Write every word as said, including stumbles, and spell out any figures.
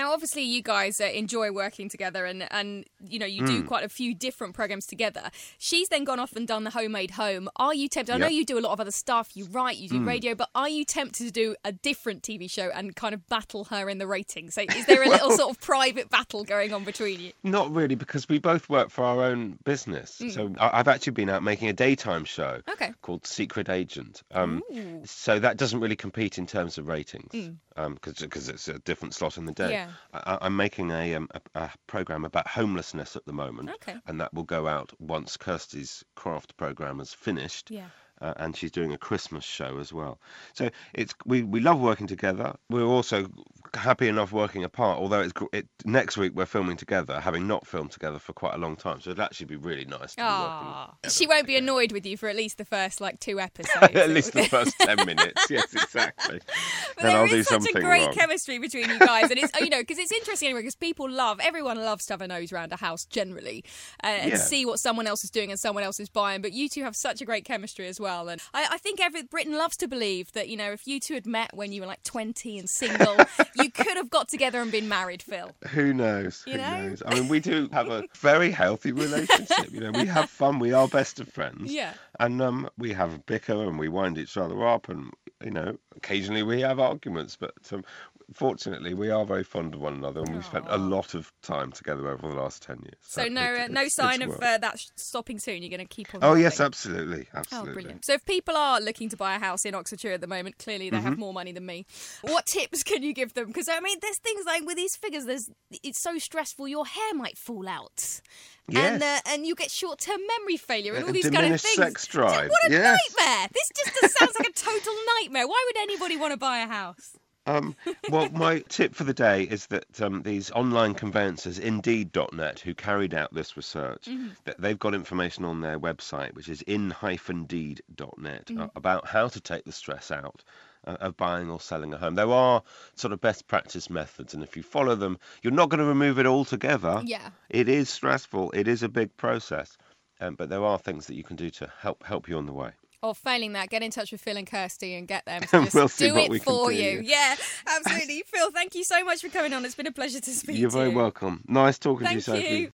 Now, obviously, you guys uh, enjoy working together and, and, you know, you do Mm. quite a few different programmes together. She's then gone off and done the Homemade Home. Are you tempted? I know Yep. you do a lot of other stuff. You write, you do Mm. radio, but are you tempted to do a different T V show and kind of battle her in the ratings? So is there a little sort of private battle going on between you? Not really, because we both work for our own business. Mm. So I- I've actually been out making a daytime show Okay. called Secret Agent. Um, Ooh. so that doesn't really compete in terms of ratings, Mm. because it's a different slot in the day. Yeah. I, I'm making a, um, a, a program about homelessness at the moment, Okay. and that will go out once Kirsty's craft program is finished. Yeah. Uh, and she's doing a Christmas show as well. So it's we, we love working together. We're also happy enough working apart, although it's gr- it, next week we're filming together, having not filmed together for quite a long time. So it'd actually be really nice to be working Ah, together. she won't be annoyed with you for at least the first like two episodes. At least the first ten minutes. Yes, exactly. But Then there I'll is do such a something great wrong. chemistry between you guys, and it's you know because it's interesting anyway because people love everyone loves to have a nose around a house generally uh, and Yeah. see what someone else is doing and someone else is buying. But you two have such a great chemistry as well, and I, I think every Britain loves to believe that you know if you two had met when you were like twenty and single, you could have got together and been married, Phil. Who knows? You Who know? knows? I mean, we do have a very healthy relationship. You know, we have fun. We are best of friends. Yeah. And um, we have a bicker and we wind each other up, and you know, occasionally we have arguments, but um, fortunately we are very fond of one another, and we've spent a lot of time together over the last ten years. So no, it- uh, no it's- sign it's of worked. uh, that sh- stopping soon. You're going to keep on. Oh yes, going. absolutely, Oh, absolutely. brilliant. So if people are looking to buy a house in Oxfordshire at the moment, clearly they Mm-hmm. have more money than me. What tips can you give them? Because, I mean, there's things like with these figures, there's it's so stressful, your hair might fall out. And, uh, Yes. and you get short-term memory failure and all And these kind of diminished things. sex drive. What a Yes. nightmare! This just just sounds like a total nightmare. Why would anybody want to buy a house? Um, well, my tip for the day is that um, these online conveyancers, Indeed dot net, who carried out this research, Mm-hmm. that they've got information on their website, which is in deed dot net, Mm-hmm. uh, about how to take the stress out uh, of buying or selling a home. There are sort of best practice methods, and if you follow them, you're not going to remove it altogether. Yeah. It is stressful. It is a big process, um, but there are things that you can do to help help you on the way. Or failing that, get in touch with Phil and Kirsty and get them to just We'll see do what it we can for do, you. Yeah, absolutely. Phil, thank you so much for coming on. It's been a pleasure to speak You're to very you. welcome. Nice talking Thank to you, Sophie. you.